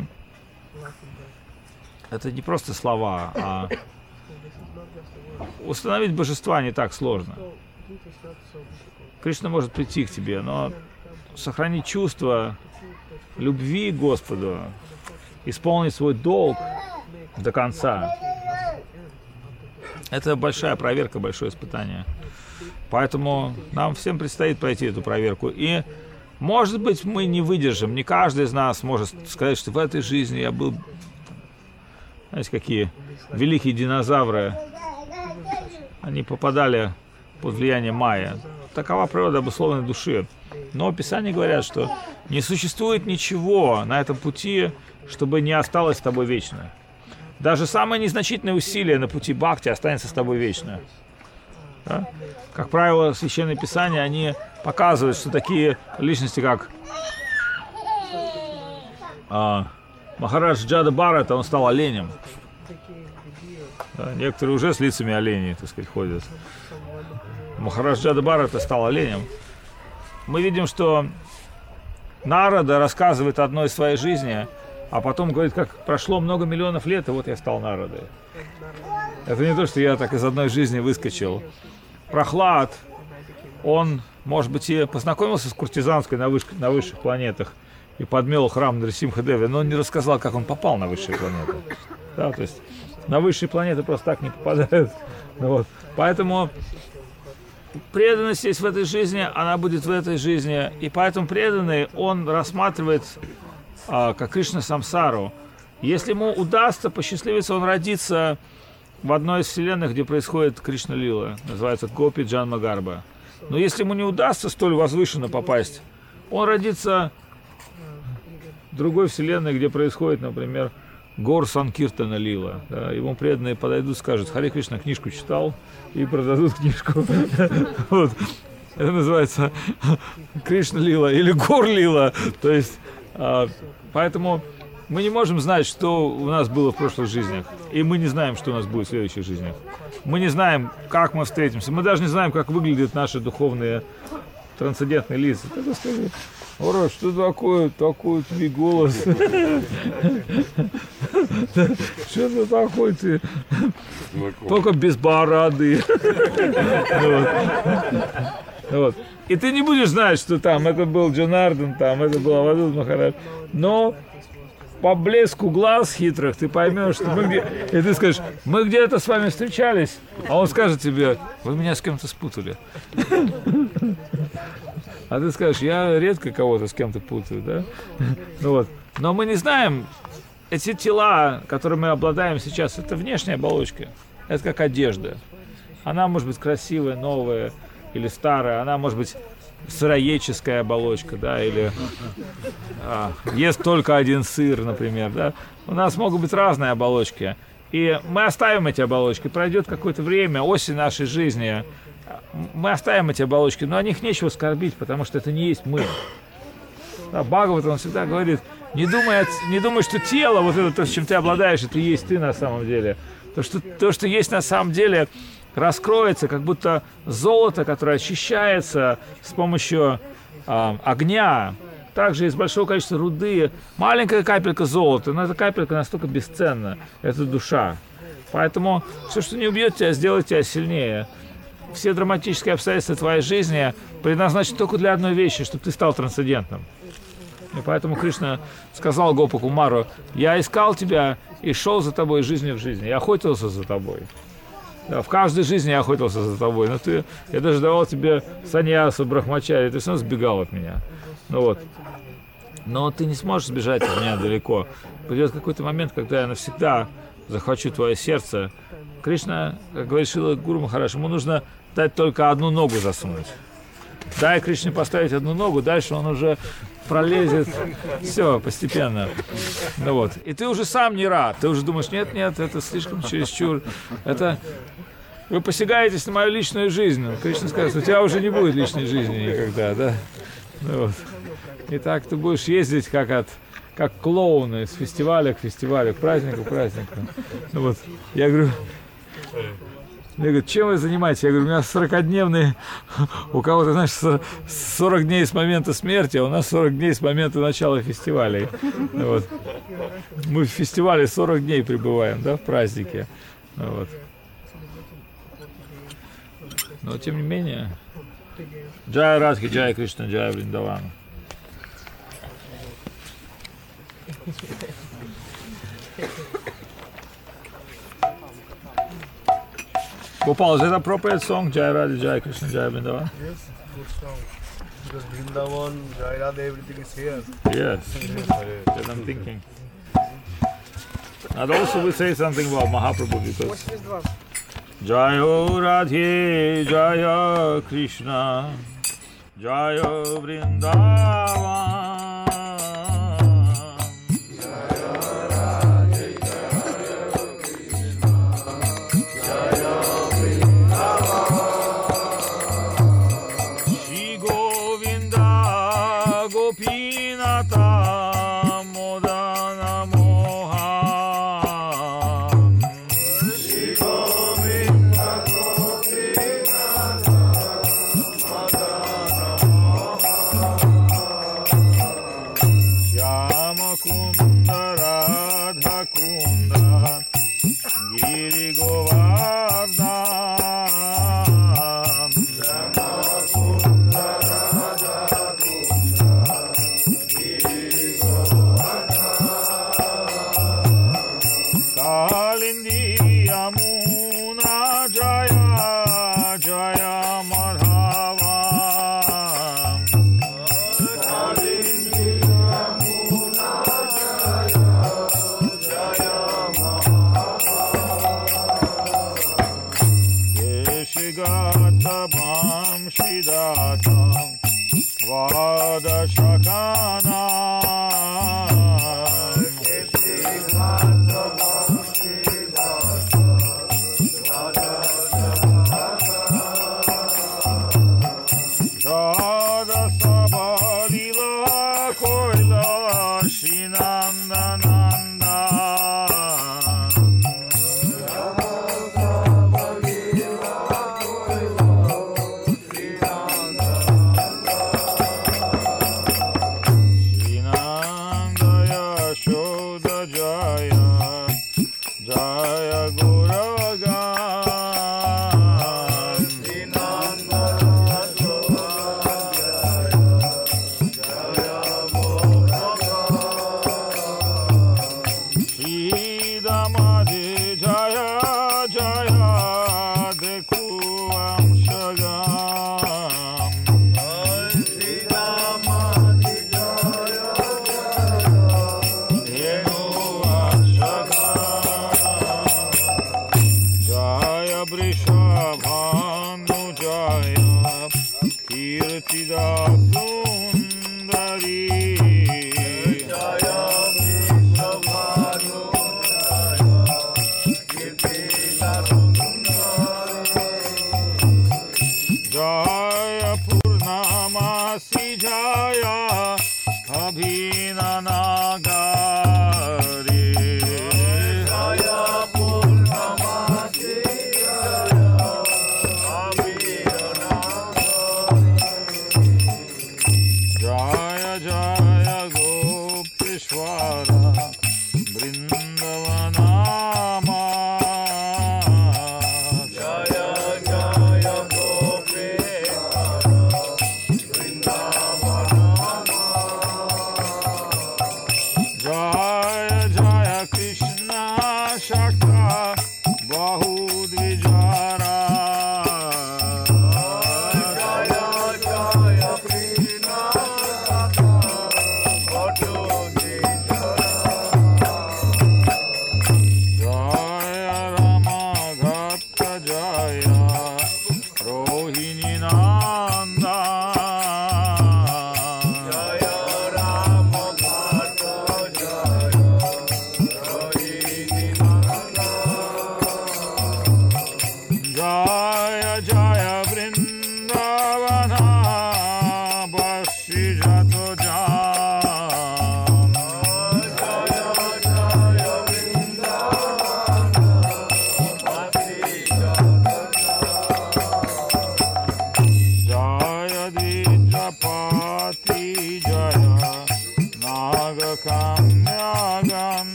это не просто слова, а установить божества не так сложно. Кришна может прийти к тебе, но сохранить чувство любви к Господу, исполнить свой долг до конца, Это большая проверка, большое испытание. Поэтому нам всем предстоит пройти эту проверку. И, может быть, мы не выдержим. Не каждый из нас может сказать, что в этой жизни я был... Знаете, какие великие динозавры. Они попадали под влияние майя. Такова природа обусловленной души. Но Писания говорят, что не существует ничего на этом пути, чтобы не осталось с тобой вечно. Даже самые незначительные усилия на пути бхакти останется с тобой вечно. Да? Как правило, Священное Писание, они показывают, что такие личности, как а, Махарадж Джада Бхарата, он стал оленем. Да, некоторые уже с лицами оленей, так сказать, ходят. Махарадж Джада Бхарата стал оленем. Мы видим, что Нарада рассказывает одной из своей жизни, а потом говорит, как прошло много миллионов лет, и вот я стал Нарадой. Это не то, что я так из одной жизни выскочил. Прохлад, он, может быть, и познакомился с куртизанской на, выш... на высших планетах и подмел храм Нарисимха-девы, но он не рассказал, как он попал на высшие планеты. Да, то есть на высшие планеты просто так не попадают. Ну, вот. Поэтому преданность есть в этой жизни, она будет в этой жизни. И поэтому преданный, он рассматривает а, как Кришна Самсару. Если ему удастся посчастливиться, он родится в одной из вселенных, где происходит Кришна Лила. Называется Гопи Джанма Гарба. Но если ему не удастся столь возвышенно попасть, он родится в другой вселенной, где происходит, например, Гор Санкиртана Лила. Да, ему преданные подойдут, скажут: Харе Кришна, книжку читал, и продадут книжку. Вот. Это называется Кришна Лила или Гор Лила. То есть, а, поэтому мы не можем знать, что у нас было в прошлых жизнях. И мы не знаем, что у нас будет в следующих жизнях. Мы не знаем, как мы встретимся. Мы даже не знаем, как выглядят наши духовные трансцендентные лица. Тогда скажи: Ора, что такое? Такой твой голос. Что это такое ты? Только без бороды. Вот. И ты не будешь знать, что там это был Джанардхан, там это был Авадут Махарадж. Но по блеску глаз хитрых ты поймешь, что мы где... И ты скажешь: мы где-то с вами встречались, а он скажет тебе: вы меня с кем-то спутали. А ты скажешь: я редко кого-то с кем-то путаю, да? Ну вот. Но мы не знаем, эти тела, которыми мы обладаем сейчас, это внешняя оболочка. Это как одежда. Она может быть красивая, новая или старая, она может быть сыроедческая оболочка, да, или а, ест только один сыр, например, да. У нас могут быть разные оболочки. И мы оставим эти оболочки, пройдет какое-то время, осень нашей жизни, мы оставим эти оболочки, но о них нечего скорбить, потому что это не есть мы. Да, Бхагават, он всегда говорит: не думай, не думай, что тело, вот это то, с чем ты обладаешь, это и есть ты на самом деле. То, что, то, что есть на самом деле, раскроется, как будто золото, которое очищается с помощью э, огня. Также из большого количества руды маленькая капелька золота, но эта капелька настолько бесценна, это душа. Поэтому все, что не убьет тебя, сделает тебя сильнее. Все драматические обстоятельства твоей жизни предназначены только для одной вещи, чтобы ты стал трансцендентным. И поэтому Кришна сказал Гопа Кумару: я искал тебя и шел за тобой из жизни в жизнь, я охотился за тобой. Да, в каждой жизни я охотился за тобой, но ты, я даже давал тебе саньясу, брахмачари, ты все равно сбегал от меня. Ну вот. Но ты не сможешь сбежать от меня далеко. Придет какой-то момент, когда я навсегда захвачу твое сердце. Кришна, как говорит Шрила Гуру Махарадж, ему нужно дать только одну ногу засунуть. Дай Кришне поставить одну ногу, дальше он уже пролезет. Все, постепенно. Ну вот. И ты уже сам не рад. Ты уже думаешь: нет, нет, это слишком чересчур. Это... Вы посягаетесь на мою личную жизнь. Кришна скажет: у тебя уже не будет личной жизни никогда, да? Ну вот. И так ты будешь ездить как от... как клоуны, с фестиваля к фестивалю, к празднику к празднику. Ну вот. Я говорю... Мне говорят: чем вы занимаетесь? Я говорю: у меня сорокадневные, у кого-то, знаешь, сорок дней с момента смерти, а у нас сорок дней с момента начала фестивалей. Вот. Мы в фестивале сорок дней пребываем, да, в празднике. Вот. Но тем не менее, Джая Радхи, Джая Кришна, Джая Вриндавана. Gopal, is that appropriate song? Jai Radha, Jai Krishna, Jai Vrindavan? Yes, good song. Because Vrindavan, Jai Radha, everything is here. Yes. That's I'm thinking. And also we say something about Mahaprabhu because Jaya Radhe, Jaya Krishna, Jaya Vrindavan.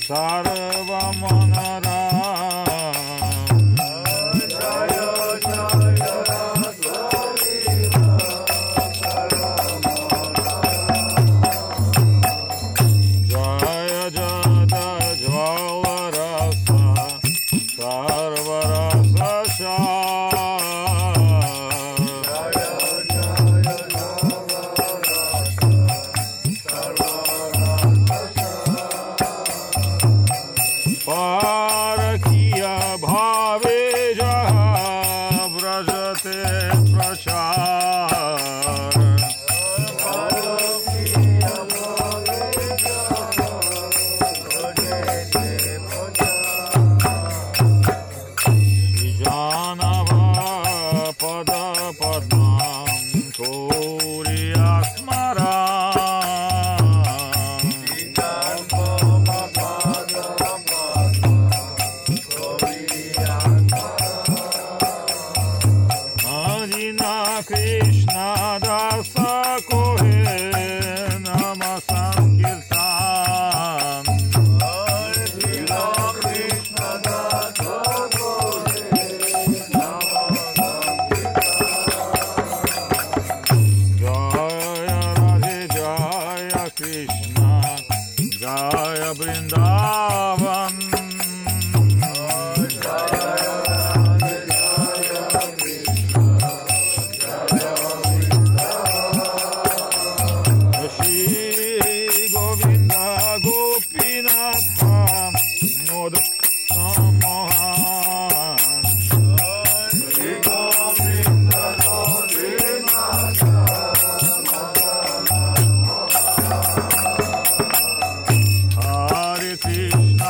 Sarvamanaram. Krishna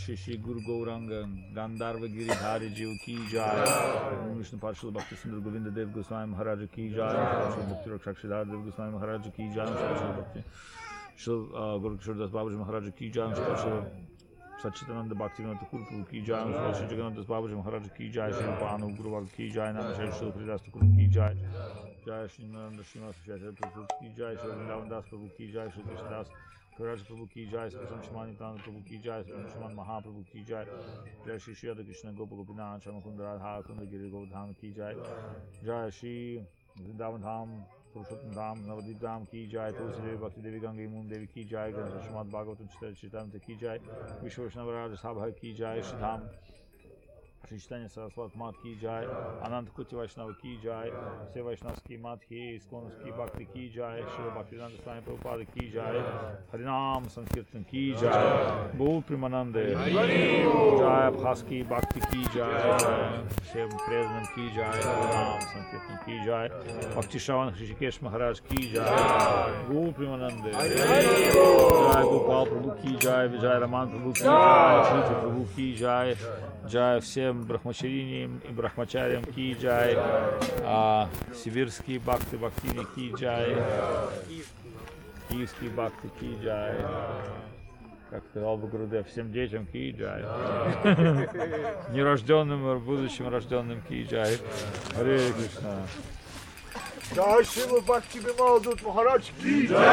Shri Shri Guru Gauranga Gandharva Giridhari Jiv Ki Jai, Vishnu Parshal Bhakti Sundar Govinda Dev Goswami Maharaj Ki Jai, Shri Bhakti Rakshakshidhar Dev Goswami Maharaj Ki Jai, Shri Bhakti Shri Guru Kishore Das Babaji Maharaj Ki Jai, Shri Satchitananda Bhaktivinoda Thakur Prabhu Ki Jai, Shri Jagannath Das Babaji Maharaj Ki Jai, Shri Panu Guru Varga Ki Jai, Namaskar Shri Haridas Thakur Ki Jai, Jai Shri Narendra Srinivas Prabhu Ki Jai, Shri Vrindavan Das Prabhu Ki Jai, Shri Krishnadas Kaviraj Prabhu Ki Jai, Shri Shimani Nityananda Prabhu Ki Jai, Shri Shiman Mahaprabhu Ki Jai, Jai Shri Shri Radha Krishna Gopa Gopinath Shri Mukunda Radha Kunda Giri Govardhan Ki Jai, Jai Shri Vrindavan Dham Purushottam Dham Navadvip Dham Ki Jai, Tulsi Devi Bhakti Devi Ganga Yamun Devi Ki Jai, Ganesha Srimad Bhagavatam Chitamrita Ki Jai, Vishnu Vaishnava Raja Sabha Ki Jai, Shri Dham Shri Chaitanya Saraswat Mat Ki Jai, Ananta Kuti Vaishnava Ki Jai, все вайшнавские матхи, исконовские бхакти Ki Jai, Шрила Бхактивинода Свами Прабхупада Ki Jai, Харинам Санкиртан Ki Jai, Бул Примананде, Jai Абхазские бхакти Ki Jai, всем преданным Ki Jai, Харинам Санкиртан Ki Jai, Бхакти Шаван Хришикеш Махарадж Ki Jai, Бул Примананде, Jai Гопал Прабху Ki Jai, Vijay Раман Прабху Ki Jai, Шрити Прабху Ki Jai, Jai всем брахмачариниям и брахмачариям Ки Джай, а, сибирские бхакты бхактини Ки Джай, киевские бхакты Ки Джай, как сказал бы Гурудев, всем детям Ки Джай, нерожденным и будущим рожденным Ки Джай. Харе Кришна. Jai Shri Bhakti Vinoda Maharaj Ki Jai.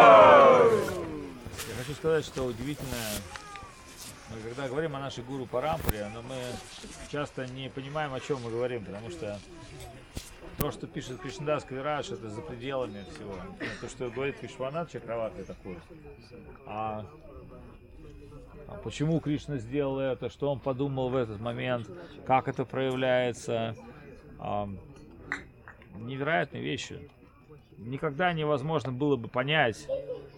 Я хочу сказать, что удивительное. Мы когда говорим о нашей гуру Парампаре, но мы часто не понимаем, о чем мы говорим, потому что то, что пишет Кришнадас Кавирадж, это за пределами всего. То, что говорит Вишванат Чакраварти Такур. А, а почему Кришна сделал это, что он подумал в этот момент, как это проявляется. А, невероятные вещи. Никогда невозможно было бы понять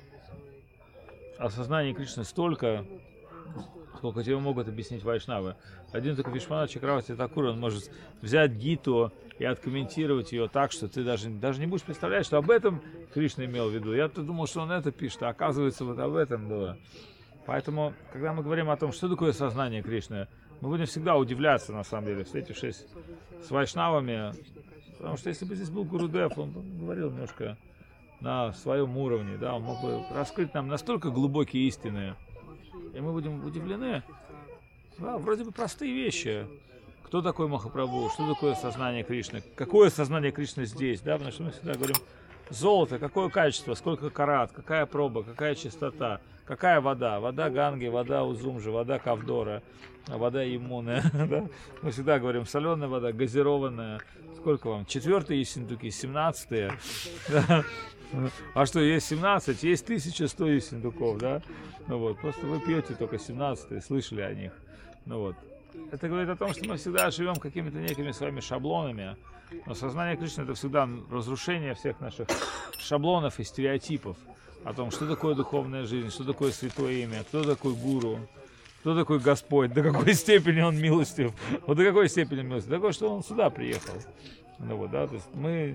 осознание Кришны столько, сколько тебе могут объяснить вайшнавы. Один только Вишванат Чакраварти Такур, он может взять гиту и откомментировать ее так, что ты даже, даже не будешь представлять, что об этом Кришна имел в виду. Я-то думал, что он это пишет, а оказывается, вот об этом было. Поэтому, когда мы говорим о том, что такое сознание Кришны, мы будем всегда удивляться, на самом деле, встретившись с вайшнавами, потому что если бы здесь был Гурудев, он говорил немножко на своем уровне, да, он мог бы раскрыть нам настолько глубокие истины, и мы будем удивлены. Да, вроде бы простые вещи. Кто такой Махапрабху? Что такое сознание Кришны? Какое сознание Кришны здесь? Да, потому что мы всегда говорим, золото, какое качество, сколько карат, какая проба, какая чистота, какая вода. Вода Ганги, вода Узумжи, вода Кавдора, вода Ямуны. Да? Мы всегда говорим, соленая вода, газированная. Сколько вам? Четвертые ессентуки, семнадцатые. Да? А что, есть семнадцать, есть тысяча сто ессентуков, да? Ну вот, просто вы пьете только семнадцатые, слышали о них. Ну вот. Это говорит о том, что мы всегда живем какими-то некими своими шаблонами. Но сознание Кришны — это всегда разрушение всех наших шаблонов и стереотипов. О том, что такое духовная жизнь, что такое святое имя, кто такой гуру, кто такой Господь, до какой степени он милостив. Вот до какой степени милостив? До такой, что он сюда приехал. Ну вот, да, то есть мы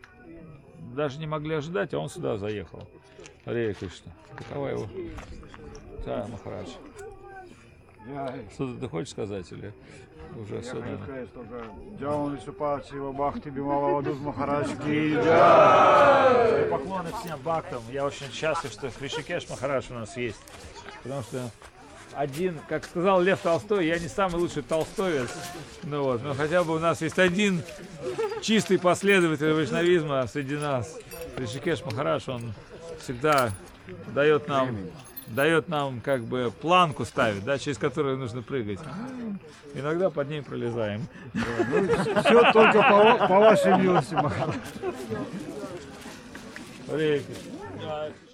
даже не могли ожидать, а он сюда заехал. Харе Кришна. Какова его? Да, Махарадж. Что-то ты хочешь сказать или уже все? Я хочу сказать только Джаун Вишупачи Бхакти Бимала Махарадж Ки Джай. Поклоны всем бхактам. Я очень счастлив, что Хришикеш Махарадж у нас есть. Потому что один, как сказал Лев Толстой, я не самый лучший толстовец. Ну вот, но хотя бы у нас есть один чистый последователь вайшнавизма среди нас. Хришикеш Махарадж, он всегда дает нам, дает нам как бы планку ставить, да, через которую нужно прыгать. Иногда под ней пролезаем. Все только по, по вашей милости, Махарадж. Харе Кришна.